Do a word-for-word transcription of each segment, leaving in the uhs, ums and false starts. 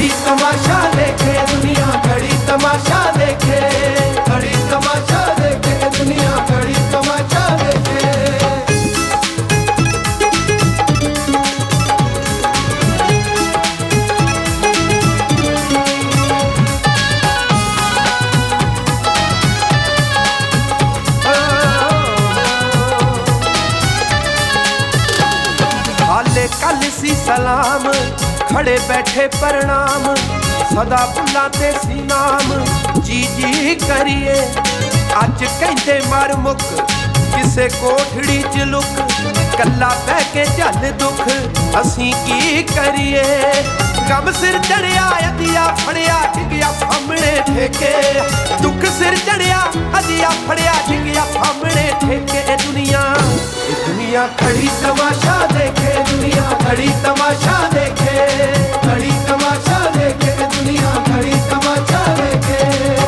घड़ी तमाशा देखे दुनिया, घड़ी तमाशा देखे, घड़ी तमाशा देखे दुनिया, घड़ी तमाशा देखे। हाले कल सी सलाम, खड़े बैठे प्रणाम, सदा भुल्लां ते सी नाम, जी जी करिए। अज कहंदे मर मुक किसे कोठड़ी च लुक, कल्ला बह के झल दुख असीं की करिए। गम सिर चढ़िया अदिया फड़िया डिग्गिया सामने ठेके, दुख सिर चढ़िया अदिया फड़िया डिग्गिया सामने ठेके। ए दुनिया ए दुनिया घड़ी तमाशा देखे दुनिया, घड़ी तमाशा देखे, घड़ी तमाशा देखे दुनिया, घड़ी तमाशा देखे।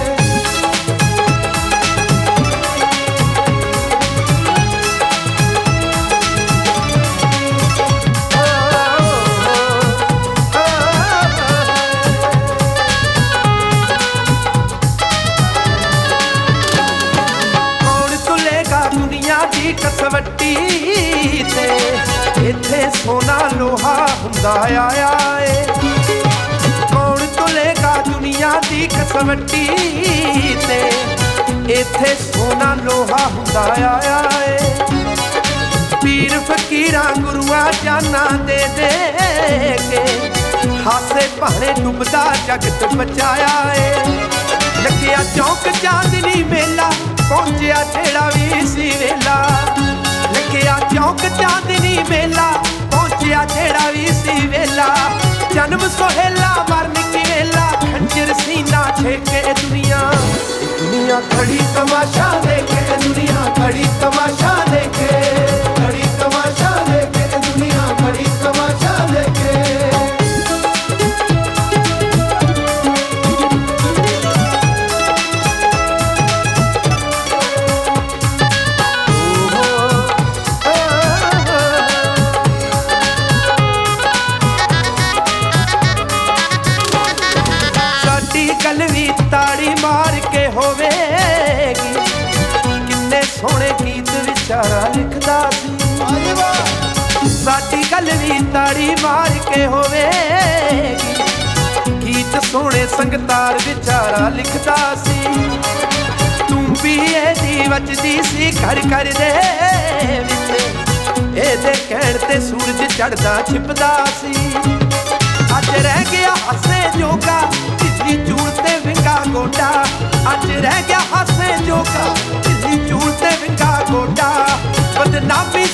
कसवट्टी ते इत्थे सोना लोहा हुंदा आया ए। कौन तुलेगा दुनिया दी कसवट्टी ते इत्थे सोना लोहा हुंदा आया ए। पीर फकीरां गुरुआ जाना दे दे के हासे भाने डुबदा जगत बचाया ए। लखिया चौक चांदनी मेला पहुंचिया जेड़ा भी सी वेला, लखिया चौक चांदनी मेला पहुंचिया जेड़ा भी सी वेला। जन्म सोहेला मरन की वेला, खंजर सीना छेके। दुनिया दुनिया घड़ी तमाशा देखे दुनिया, घड़ी तमाशा देखे, घड़ी तमाशा देखे दुनिया, घड़ी तमाशा देखे। गल भी ताड़ी मार के होवेगी, किन्ने सोहने गीत विचारा लिखदा सी। साडी गल भी ताड़ी मार के होवेगी, गीत सोहने संगतार विचारा लिखदा सी। तू भी एदी वजदी सी घर घर दे विच, एदे कहण ते सूरज चढ़दा छिपदा सी। अज रह गया हसे जोगा ढिल्ली चूड़ ते विंगा गोडा, अज रह गया हसे जोगा ढिल्ली चूड़ ते विंगा गोडा। बदनामी